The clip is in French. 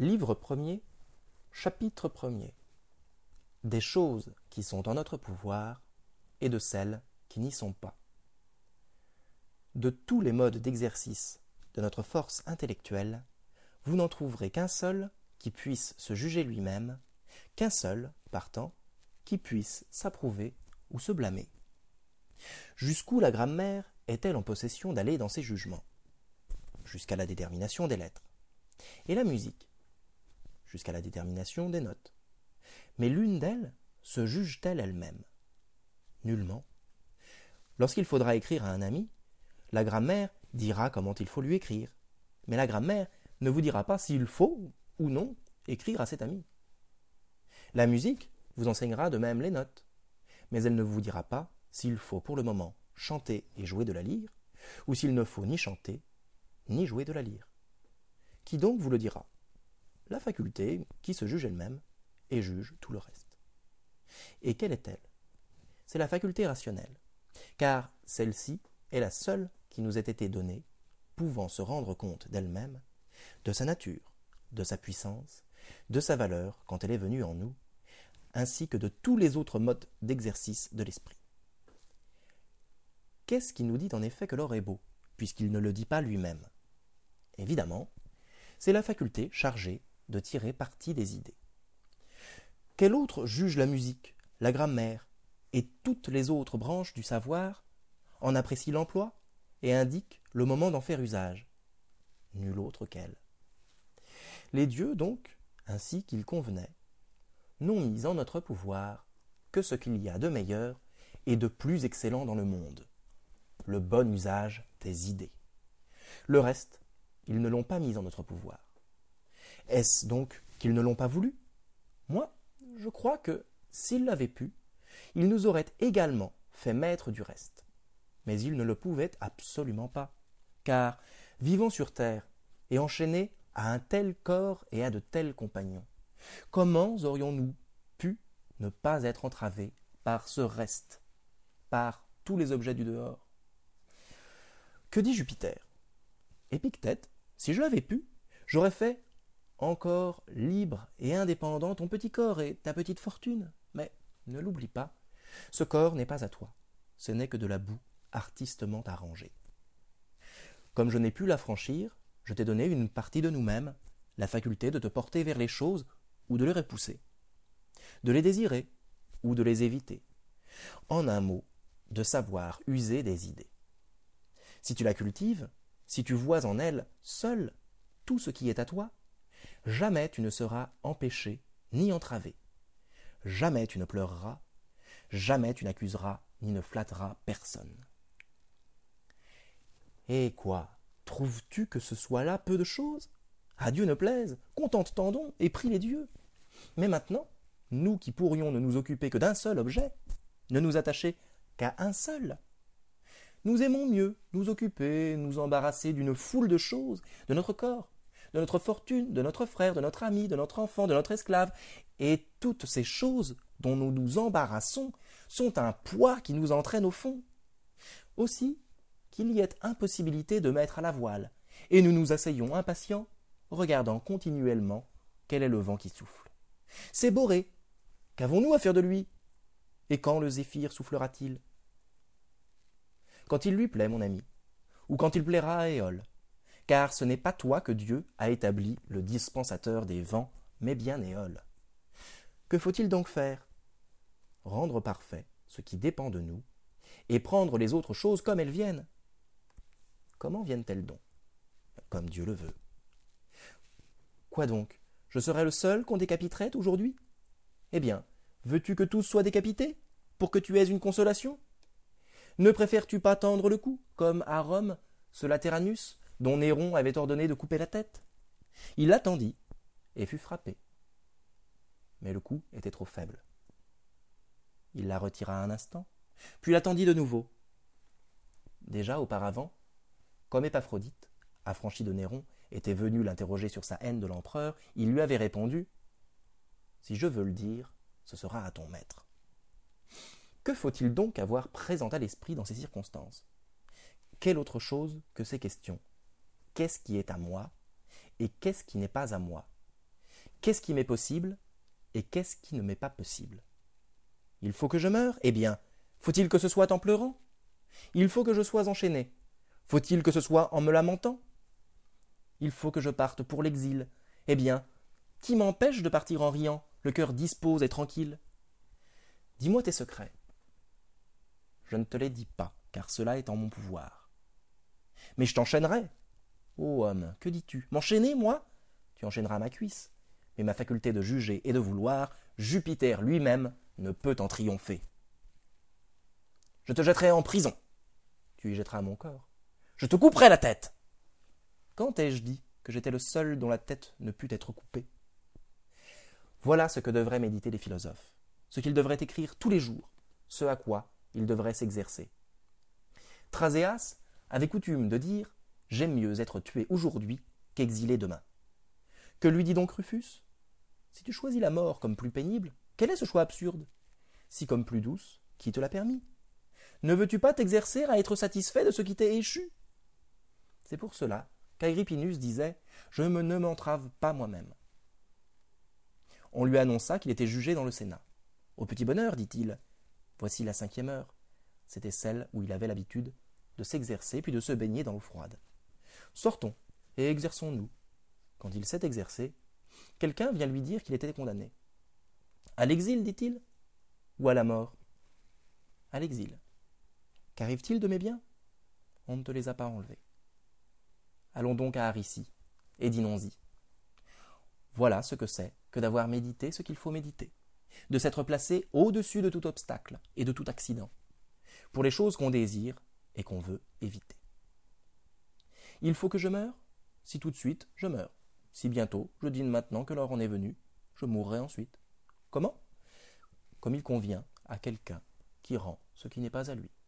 Livre premier, chapitre premier. Des choses qui sont en notre pouvoir et de celles qui n'y sont pas. De tous les modes d'exercice de notre force intellectuelle, vous n'en trouverez qu'un seul qui puisse se juger lui-même, qu'un seul, partant, qui puisse s'approuver ou se blâmer. Jusqu'où la grammaire est-elle en possession d'aller dans ses jugements? Jusqu'à la détermination des lettres. Et la musique? Jusqu'à la détermination des notes. Mais l'une d'elles se juge-t-elle elle-même? Nullement. Lorsqu'il faudra écrire à un ami, la grammaire dira comment il faut lui écrire. Mais la grammaire ne vous dira pas s'il faut ou non écrire à cet ami. La musique vous enseignera de même les notes, mais elle ne vous dira pas s'il faut pour le moment chanter et jouer de la lyre, ou s'il ne faut ni chanter, ni jouer de la lyre. Qui donc vous le dira? La faculté qui se juge elle-même et juge tout le reste. Et quelle est-elle? C'est la faculté rationnelle, car celle-ci est la seule qui nous ait été donnée, pouvant se rendre compte d'elle-même, de sa nature, de sa puissance, de sa valeur quand elle est venue en nous, ainsi que de tous les autres modes d'exercice de l'esprit. Qu'est-ce qui nous dit en effet que l'or est beau, puisqu'il ne le dit pas lui-même? Évidemment, c'est la faculté chargée de tirer parti des idées. Quel autre juge la musique, la grammaire et toutes les autres branches du savoir, en apprécie l'emploi et indique le moment d'en faire usage? Nul autre qu'elle. Les dieux, donc, ainsi qu'il convenait, n'ont mis en notre pouvoir que ce qu'il y a de meilleur et de plus excellent dans le monde, le bon usage des idées. Le reste, ils ne l'ont pas mis en notre pouvoir. Est-ce donc qu'ils ne l'ont pas voulu? Moi, je crois que, s'ils l'avaient pu, ils nous auraient également fait maître du reste. Mais ils ne le pouvaient absolument pas, car, vivant sur terre et enchaînés à un tel corps et à de tels compagnons, comment aurions-nous pu ne pas être entravés par ce reste, par tous les objets du dehors? Que dit Jupiter? Épictète, si je l'avais pu, j'aurais fait encore libre et indépendant ton petit corps et ta petite fortune. Mais ne l'oublie pas, ce corps n'est pas à toi, ce n'est que de la boue artistement arrangée. Comme je n'ai pu l'affranchir, je t'ai donné une partie de nous-mêmes, la faculté de te porter vers les choses ou de les repousser, de les désirer ou de les éviter. En un mot, de savoir user des idées. Si tu la cultives, si tu vois en elle seule tout ce qui est à toi, jamais tu ne seras empêché ni entravé. Jamais tu ne pleureras, jamais tu n'accuseras ni ne flatteras personne. Et quoi, trouves-tu que ce soit là peu de choses? À Dieu ne plaise, contente-t'en donc et prie les dieux. Mais maintenant, nous qui pourrions ne nous occuper que d'un seul objet, ne nous attacher qu'à un seul, nous aimons mieux nous occuper, nous embarrasser d'une foule de choses, de notre corps, de notre fortune, de notre frère, de notre ami, de notre enfant, de notre esclave, et toutes ces choses dont nous nous embarrassons sont un poids qui nous entraîne au fond. Aussi, qu'il y ait impossibilité de mettre à la voile, et nous nous asseyons impatients, regardant continuellement quel est le vent qui souffle. C'est Borée. Qu'avons-nous à faire de lui? Et quand le zéphyr soufflera-t-il? Quand il lui plaît, mon ami, ou quand il plaira à Éole, car ce n'est pas toi que Dieu a établi le dispensateur des vents, mais bien Éole. Que faut-il donc faire? Rendre parfait ce qui dépend de nous, et prendre les autres choses comme elles viennent. Comment viennent-elles donc? Comme Dieu le veut. Quoi donc? Je serais le seul qu'on décapiterait aujourd'hui? Eh bien, veux-tu que tous soient décapités, pour que tu aies une consolation? Ne préfères-tu pas tendre le cou, comme à Rome, ce Lateranus, dont Néron avait ordonné de couper la tête? Il l'attendit, et fut frappé. Mais le coup était trop faible. Il la retira un instant, puis l'attendit de nouveau. Déjà auparavant, comme Épaphrodite, affranchi de Néron, était venu l'interroger sur sa haine de l'empereur, il lui avait répondu « Si je veux le dire, ce sera à ton maître. » Que faut-il donc avoir présent à l'esprit dans ces circonstances? Quelle autre chose que ces questions? Qu'est-ce qui est à moi et qu'est-ce qui n'est pas à moi? Qu'est-ce qui m'est possible et qu'est-ce qui ne m'est pas possible? Il faut que je meure? Eh bien, faut-il que ce soit en pleurant? Il faut que je sois enchaîné. Faut-il que ce soit en me lamentant? Il faut que je parte pour l'exil. Eh bien, qui m'empêche de partir en riant, le cœur dispose et tranquille? Dis-moi tes secrets. Je ne te les dis pas, car cela est en mon pouvoir. Mais je t'enchaînerai. Ô homme, que dis-tu? M'enchaîner, moi? Tu enchaîneras ma cuisse. Mais ma faculté de juger et de vouloir, Jupiter lui-même ne peut en triompher. Je te jetterai en prison. Tu y jetteras mon corps. Je te couperai la tête. Quand ai-je dit que j'étais le seul dont la tête ne put être coupée? Voilà ce que devraient méditer les philosophes, ce qu'ils devraient écrire tous les jours, ce à quoi ils devraient s'exercer. Thraséas avait coutume de dire « J'aime mieux être tué aujourd'hui qu'exilé demain ». Que lui dit donc Rufus? Si tu choisis la mort comme plus pénible, quel est ce choix absurde? Si comme plus douce, qui te l'a permis? Ne veux-tu pas t'exercer à être satisfait de ce qui t'est échu? C'est pour cela qu'Agrippinus disait « Je ne m'entrave pas moi-même ». On lui annonça qu'il était jugé dans le Sénat. « Au petit bonheur, dit-il, voici la 5e heure. » C'était celle où il avait l'habitude de s'exercer puis de se baigner dans l'eau froide. Sortons et exerçons-nous. Quand il s'est exercé, quelqu'un vient lui dire qu'il était condamné. À l'exil, dit-il, ou à la mort? À l'exil. Qu'arrive-t-il de mes biens? On ne te les a pas enlevés. Allons donc à Aricie, et dînons-y. Voilà ce que c'est que d'avoir médité ce qu'il faut méditer, de s'être placé au-dessus de tout obstacle et de tout accident, pour les choses qu'on désire et qu'on veut éviter. Il faut que je meure? Si tout de suite, je meurs. Si bientôt, je dîne maintenant que l'heure en est venue, je mourrai ensuite. Comment? Comme il convient à quelqu'un qui rend ce qui n'est pas à lui.